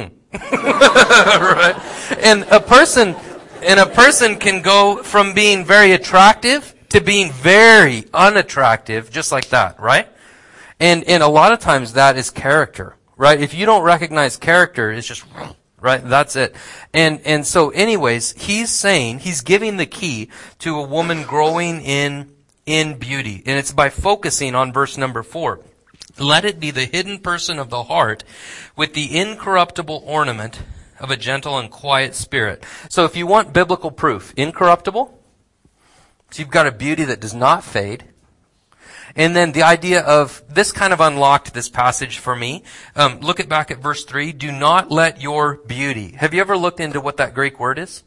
right? And a person can go from being very attractive to being very unattractive, just like that, right? And a lot of times that is character, right? If you don't recognize character, it's just, right? That's it. And so anyways, he's giving the key to a woman growing in beauty. And it's by focusing on verse number 4. Let it be the hidden person of the heart with the incorruptible ornament of a gentle and quiet spirit. So if you want biblical proof, incorruptible, so you've got a beauty that does not fade. And then the idea of, this kind of unlocked this passage for me. Look back at verse 3. Do not let your beauty. Have you ever looked into what that Greek word is?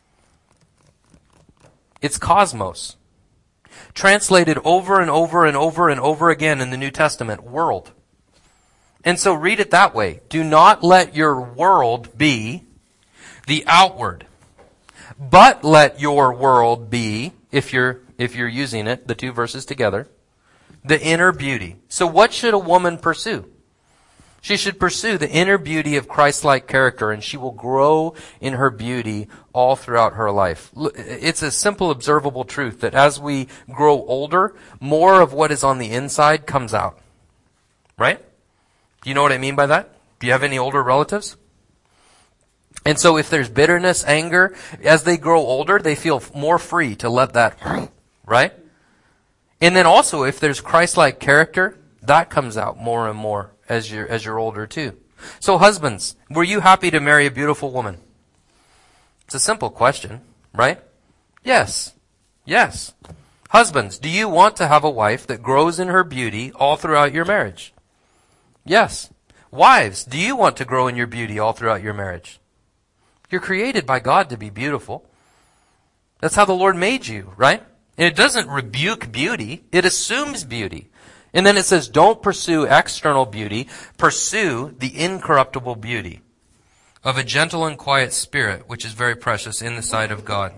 It's cosmos. Translated over and over and over and over again in the New Testament, world. And so read it that way. Do not let your world be the outward, but let your world be, if you're using it, the two verses together, the inner beauty. So what should a woman pursue? She should pursue the inner beauty of Christ-like character, and she will grow in her beauty all throughout her life. It's a simple, observable truth that as we grow older, more of what is on the inside comes out. Right? Do you know what I mean by that? Do you have any older relatives? And so if there's bitterness, anger, as they grow older, they feel more free to let that, right? And then also if there's Christ-like character, that comes out more and more as you're older too. So husbands, were you happy to marry a beautiful woman? It's a simple question, right? Yes. Yes. Husbands, do you want to have a wife that grows in her beauty all throughout your marriage? Yes. Wives, do you want to grow in your beauty all throughout your marriage? You're created by God to be beautiful. That's how the Lord made you, right? And it doesn't rebuke beauty. It assumes beauty. And then it says, don't pursue external beauty. Pursue the incorruptible beauty of a gentle and quiet spirit, which is very precious in the sight of God.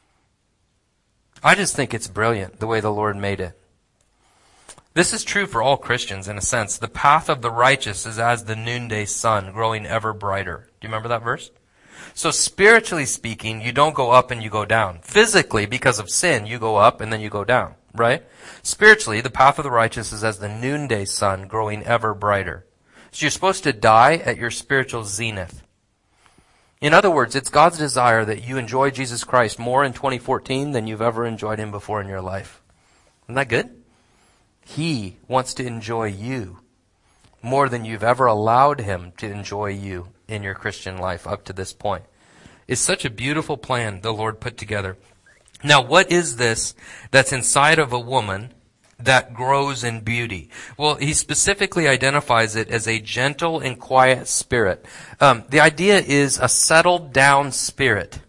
I just think it's brilliant the way the Lord made it. This is true for all Christians in a sense. The path of the righteous is as the noonday sun, growing ever brighter. Do you remember that verse? So spiritually speaking, you don't go up and you go down. Physically, because of sin, you go up and then you go down, right? Spiritually, the path of the righteous is as the noonday sun, growing ever brighter. So you're supposed to die at your spiritual zenith. In other words, it's God's desire that you enjoy Jesus Christ more in 2014 than you've ever enjoyed Him before in your life. Isn't that good? He wants to enjoy you more than you've ever allowed Him to enjoy you in your Christian life up to this point. It's such a beautiful plan the Lord put together. Now, what is this that's inside of a woman that grows in beauty? Well, He specifically identifies it as a gentle and quiet spirit. The idea is a settled down spirit.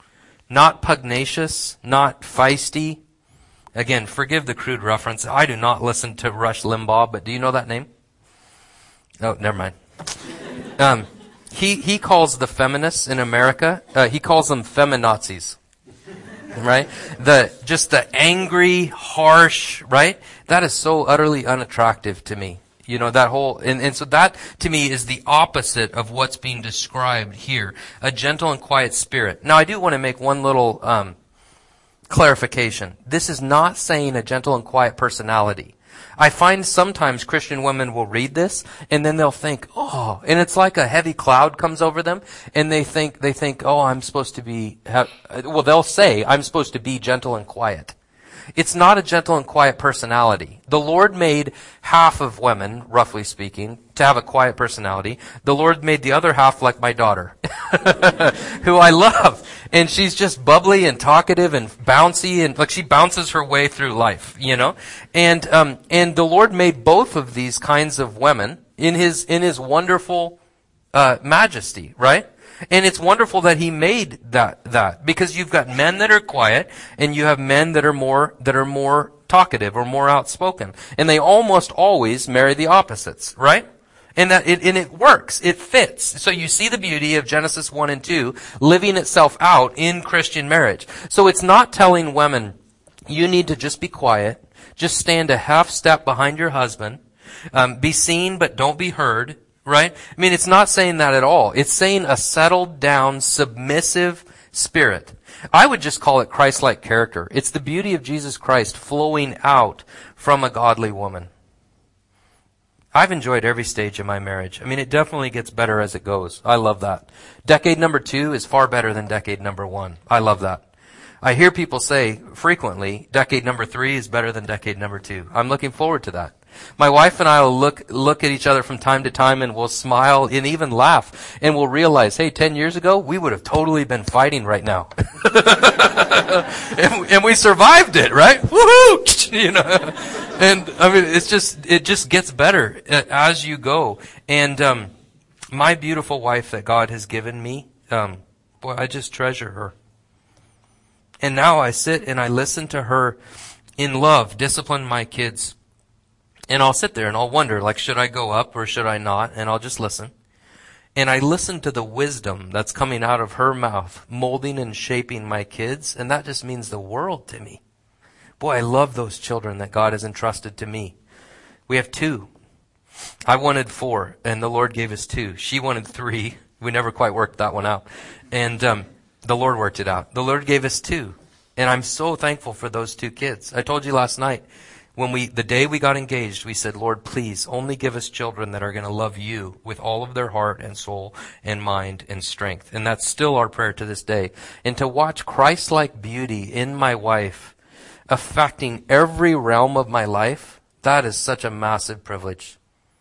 Not pugnacious, not feisty. Again, forgive the crude reference. I do not listen to Rush Limbaugh, but do you know that name? Oh, never mind. He calls the feminists in America, he calls them feminazis. Right? Just the angry, harsh, right? That is so utterly unattractive to me. You know, that whole, and so that to me is the opposite of what's being described here. A gentle and quiet spirit. Now I do want to make one little, clarification. This is not saying a gentle and quiet personality. I find sometimes Christian women will read this and then they'll think, oh, and it's like a heavy cloud comes over them and they think, oh, I'm supposed to be, they'll say, I'm supposed to be gentle and quiet. It's not a gentle and quiet personality. The Lord made half of women, roughly speaking, to have a quiet personality. The Lord made the other half like my daughter, who I love. And she's just bubbly and talkative and bouncy and like she bounces her way through life, you know? And the Lord made both of these kinds of women in His wonderful, majesty, right? And it's wonderful that He made that because you've got men that are quiet and you have men that are more talkative or more outspoken. And they almost always marry the opposites, right? And it works. It fits. So you see the beauty of Genesis 1 and 2 living itself out in Christian marriage. So it's not telling women, you need to just be quiet, just stand a half step behind your husband, be seen but don't be heard. Right? I mean, it's not saying that at all. It's saying a settled down, submissive spirit. I would just call it Christ-like character. It's the beauty of Jesus Christ flowing out from a godly woman. I've enjoyed every stage of my marriage. I mean, it definitely gets better as it goes. I love that. Decade number 2 is far better than decade number 1. I love that. I hear people say frequently, decade number 3 is better than decade number 2. I'm looking forward to that. My wife and I will look at each other from time to time and we'll smile and even laugh and we'll realize, hey, 10 years ago, we would have totally been fighting right now. and we survived it, right? Woohoo! You know, and I mean, it just gets better as you go. And, my beautiful wife that God has given me, boy, I just treasure her. And now I sit and I listen to her in love, discipline my kids. And I'll sit there and I'll wonder, like, should I go up or should I not? And I'll just listen. And I listen to the wisdom that's coming out of her mouth, molding and shaping my kids. And that just means the world to me. Boy, I love those children that God has entrusted to me. We have 2. I wanted 4 and the Lord gave us 2. She wanted 3. We never quite worked that one out. And, the Lord worked it out. The Lord gave us 2. And I'm so thankful for those 2 kids. I told you last night, the day we got engaged, we said, Lord, please only give us children that are going to love you with all of their heart and soul and mind and strength. And that's still our prayer to this day. And to watch Christ-like beauty in my wife affecting every realm of my life, that is such a massive privilege.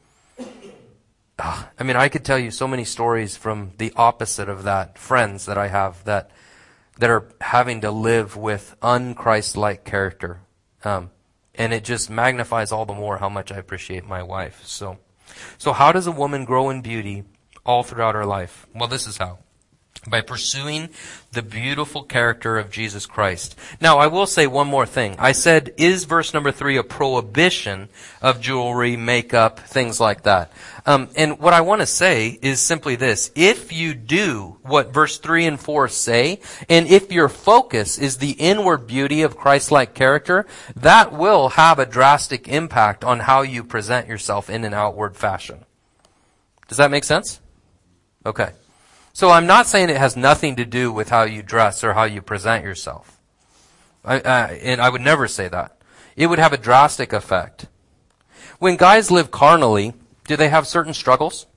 I mean, I could tell you so many stories from the opposite of that, friends that I have that are having to live with un-Christ-like character. And it just magnifies all the more how much I appreciate my wife. So how does a woman grow in beauty all throughout her life? Well, this is how. By pursuing the beautiful character of Jesus Christ. Now, I will say one more thing. I said, is verse number 3 a prohibition of jewelry, makeup, things like that? And what I want to say is simply this. If you do what verse 3 and 4 say, and if your focus is the inward beauty of Christ-like character, that will have a drastic impact on how you present yourself in an outward fashion. Does that make sense? Okay. So I'm not saying it has nothing to do with how you dress or how you present yourself. And I would never say that. It would have a drastic effect. When guys live carnally, do they have certain struggles?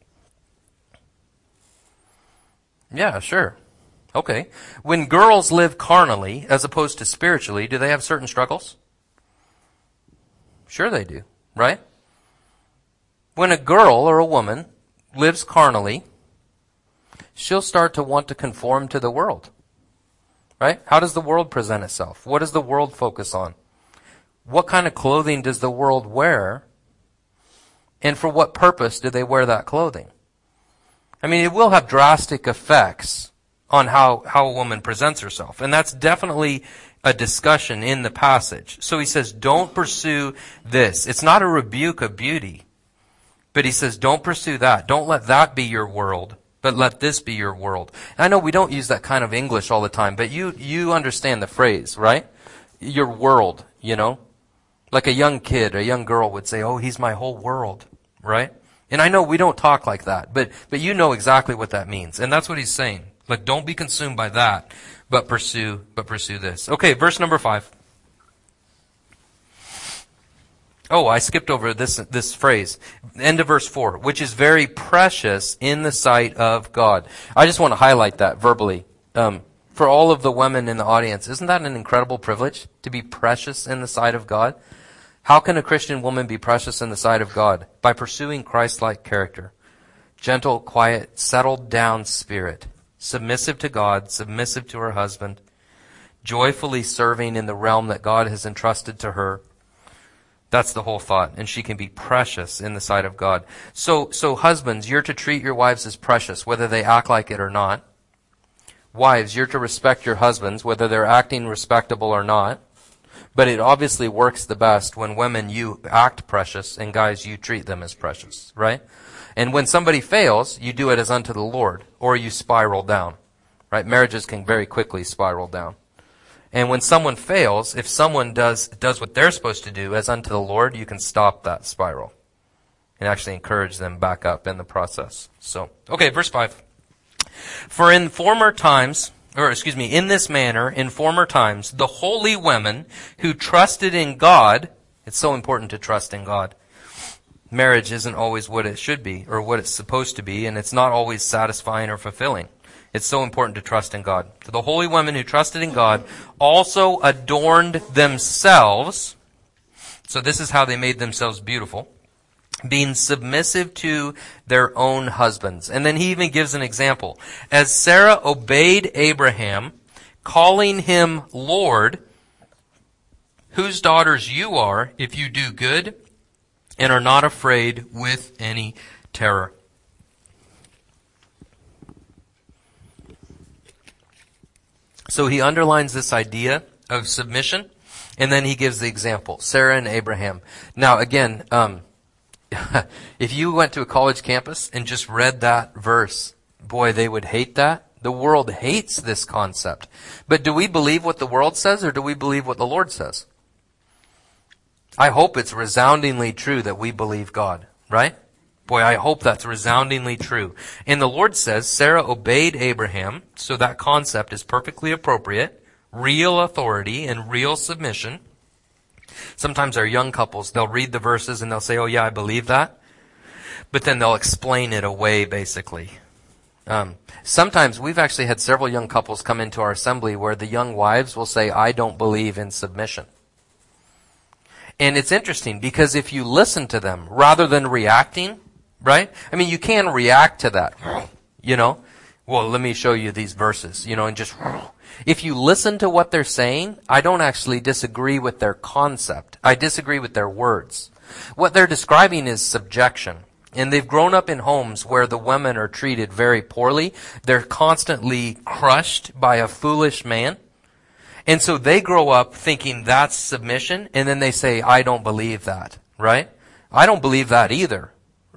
Yeah, sure. Okay. When girls live carnally as opposed to spiritually, do they have certain struggles? Sure they do, right? When a girl or a woman lives carnally, she'll start to want to conform to the world. Right? How does the world present itself? What does the world focus on? What kind of clothing does the world wear? And for what purpose do they wear that clothing? I mean, it will have drastic effects on how a woman presents herself. And that's definitely a discussion in the passage. So he says, don't pursue this. It's not a rebuke of beauty. But he says, don't pursue that. Don't let that be your world. But let this be your world. And I know we don't use that kind of English all the time, but you understand the phrase, right? Your world, you know? Like a young kid, a young girl would say, oh, he's my whole world, right? And I know we don't talk like that, but you know exactly what that means. And that's what he's saying. Like, don't be consumed by that, but pursue this. Okay, verse number 5. Oh, I skipped over this phrase. End of verse 4, which is very precious in the sight of God. I just want to highlight that verbally. For all of the women in the audience, isn't that an incredible privilege to be precious in the sight of God? How can a Christian woman be precious in the sight of God? By pursuing Christ-like character. Gentle, quiet, settled down spirit. Submissive to God, submissive to her husband. Joyfully serving in the realm that God has entrusted to her. That's the whole thought. And she can be precious in the sight of God. So husbands, you're to treat your wives as precious, whether they act like it or not. Wives, you're to respect your husbands, whether they're acting respectable or not. But it obviously works the best when women, you act precious, and guys, you treat them as precious, right? And when somebody fails, you do it as unto the Lord, or you spiral down, right? Marriages can very quickly spiral down. And when someone fails, if someone does what they're supposed to do as unto the Lord, you can stop that spiral and actually encourage them back up in the process. So, okay, verse 5. For in this manner, in former times, the holy women who trusted in God, it's so important to trust in God. Marriage isn't always what it should be or what it's supposed to be, and it's not always satisfying or fulfilling. It's so important to trust in God. To the holy women who trusted in God also adorned themselves. So this is how they made themselves beautiful. Being submissive to their own husbands. And then he even gives an example. As Sarah obeyed Abraham, calling him Lord, whose daughters you are if you do good and are not afraid with any terror. So he underlines this idea of submission, and then he gives the example, Sarah and Abraham. Now, again, if you went to a college campus and just read that verse, boy, they would hate that. The world hates this concept. But do we believe what the world says, or do we believe what the Lord says? I hope it's resoundingly true that we believe God, right? Boy, I hope that's resoundingly true. And the Lord says Sarah obeyed Abraham, so that concept is perfectly appropriate, real authority and real submission. Sometimes our young couples, they'll read the verses and they'll say, oh yeah, I believe that. But then they'll explain it away, basically. Sometimes we've actually had several young couples come into our assembly where the young wives will say, I don't believe in submission. And it's interesting because if you listen to them rather than reacting, right? I mean, you can react to that, you know. Well, let me show you these verses, you know, and just, if you listen to what they're saying, I don't actually disagree with their concept. I disagree with their words. What they're describing is subjection. And they've grown up in homes where the women are treated very poorly. They're constantly crushed by a foolish man. And so they grow up thinking that's submission, and then they say, I don't believe that, right? I don't believe that either.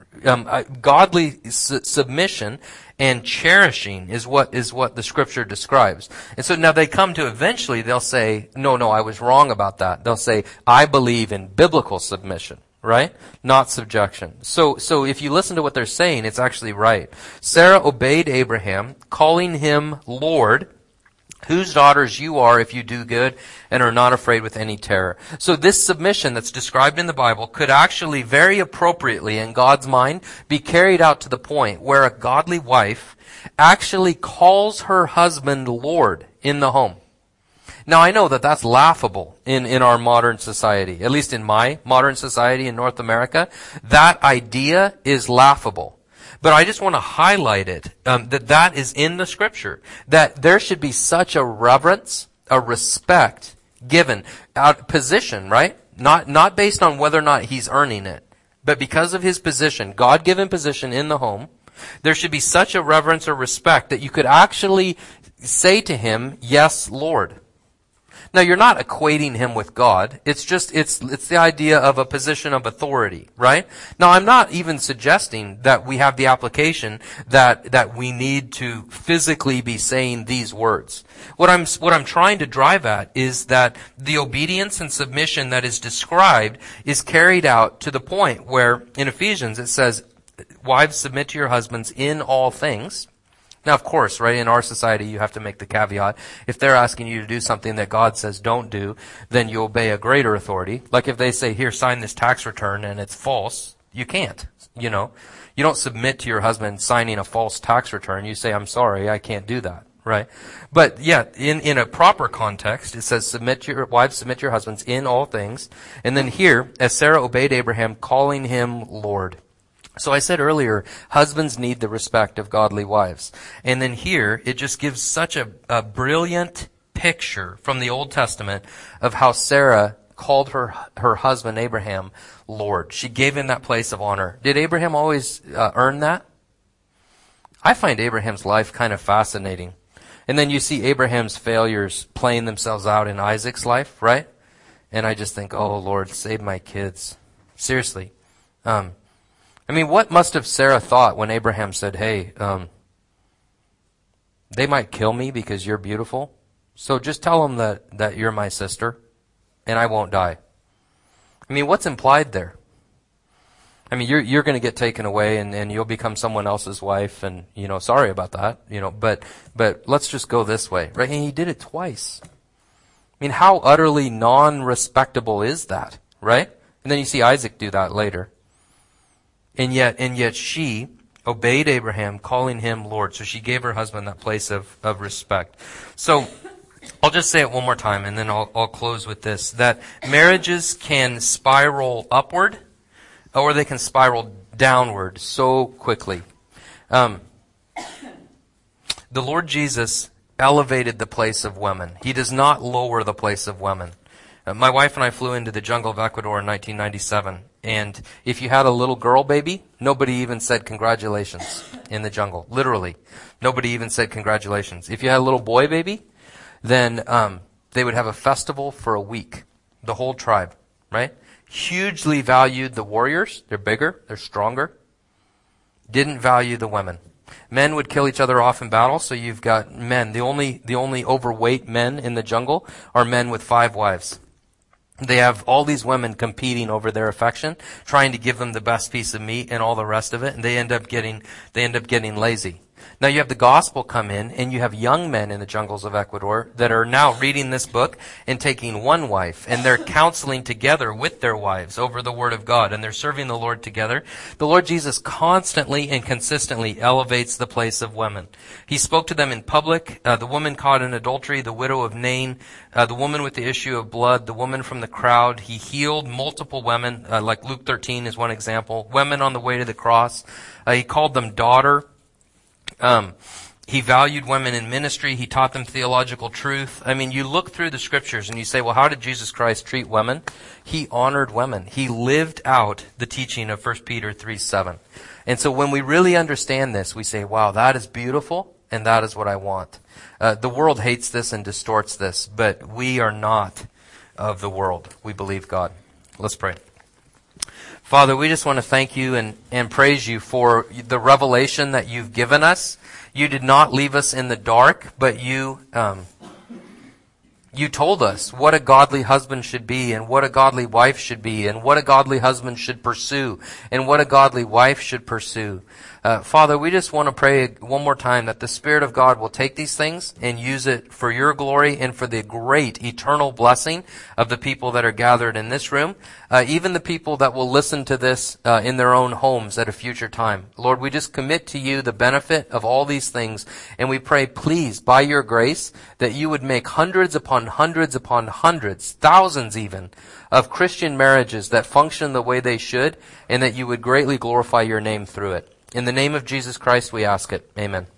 Godly submission and cherishing is what the scripture describes. And so now they come to eventually, they'll say, no, I was wrong about that. They'll say, I believe in biblical submission. Right? Not subjection. So if you listen to what they're saying, it's actually right. Sarah obeyed Abraham, calling him Lord, whose daughters you are if you do good and are not afraid with any terror. So this submission that's described in the Bible could actually very appropriately in God's mind be carried out to the point where a godly wife actually calls her husband Lord in the home. Now, I know that that's laughable in our modern society, at least in my modern society in North America. That idea is laughable. But I just want to highlight it, that is in the scripture. That there should be such a reverence, a respect given, a position, right? Not based on whether or not he's earning it, but because of his position, God-given position in the home, there should be such a reverence or respect that you could actually say to him, yes, Lord. Now, you're not equating him with God. It's the idea of a position of authority, right? Now, I'm not even suggesting that we have the application that we need to physically be saying these words. What I'm trying to drive at is that the obedience and submission that is described is carried out to the point where in Ephesians it says, wives, submit to your husbands in all things. Now, of course, right, in our society, you have to make the caveat. If they're asking you to do something that God says don't do, then you obey a greater authority. Like if they say, here, sign this tax return, and it's false, you can't, you know. You don't submit to your husband signing a false tax return. You say, I'm sorry, I can't do that, right? But, yeah, in a proper context, it says, wives, submit to your husbands in all things. And then here, as Sarah obeyed Abraham, calling him Lord. So I said earlier, husbands need the respect of godly wives. And then here, it just gives such a brilliant picture from the Old Testament of how Sarah called her husband Abraham Lord. She gave him that place of honor. Did Abraham always earn that? I find Abraham's life kind of fascinating. And then you see Abraham's failures playing themselves out in Isaac's life, right? And I just think, oh Lord, save my kids. Seriously. I mean, what must have Sarah thought when Abraham said, hey, they might kill me because you're beautiful, so just tell them that you're my sister and I won't die. I mean, what's implied there? I mean, you're going to get taken away and you'll become someone else's wife and, you know, sorry about that, you know, but let's just go this way, right? And he did it twice. I mean, how utterly non-respectable is that, right? And then you see Isaac do that later. And yet she obeyed Abraham, calling him Lord. So she gave her husband that place of respect. So I'll just say it one more time and then I'll close with this. That marriages can spiral upward or they can spiral downward so quickly. The Lord Jesus elevated the place of women. He does not lower the place of women. My wife and I flew into the jungle of Ecuador in 1997. And if you had a little girl baby, nobody even said congratulations in the jungle. Literally. Nobody even said congratulations. If you had a little boy baby, then they would have a festival for a week. The whole tribe, right? Hugely valued the warriors. They're bigger. They're stronger. Didn't value the women. Men would kill each other off in battle, so you've got men. The only overweight men in the jungle are men with 5 wives. They have all these women competing over their affection, trying to give them the best piece of meat and all the rest of it, and they end up getting lazy. Now you have the gospel come in, and you have young men in the jungles of Ecuador that are now reading this book and taking one wife, and they're counseling together with their wives over the Word of God, and they're serving the Lord together. The Lord Jesus constantly and consistently elevates the place of women. He spoke to them in public, the woman caught in adultery, the widow of Nain, the woman with the issue of blood, the woman from the crowd. He healed multiple women, like Luke 13 is one example. Women on the way to the cross. He called them daughter. He valued women in ministry. He taught them theological truth. I mean, you look through the scriptures and you say, well, how did Jesus Christ treat women? He honored women. He lived out the teaching of 1 Peter 3:7. And so when we really understand this, we say, wow, that is beautiful, and that is what I want. The world hates this and distorts this, but we are not of the world. We believe God. Let's pray. Father, we just want to thank you and praise you for the revelation that you've given us. You did not leave us in the dark, but you told us what a godly husband should be, and what a godly wife should be, and what a godly husband should pursue, and what a godly wife should pursue. Father, we just want to pray one more time that the Spirit of God will take these things and use it for your glory and for the great eternal blessing of the people that are gathered in this room, even the people that will listen to this in their own homes at a future time. Lord, we just commit to you the benefit of all these things, and we pray, please, by your grace, that you would make hundreds upon hundreds upon hundreds, thousands even, of Christian marriages that function the way they should, and that you would greatly glorify your name through it. In the name of Jesus Christ we ask it. Amen.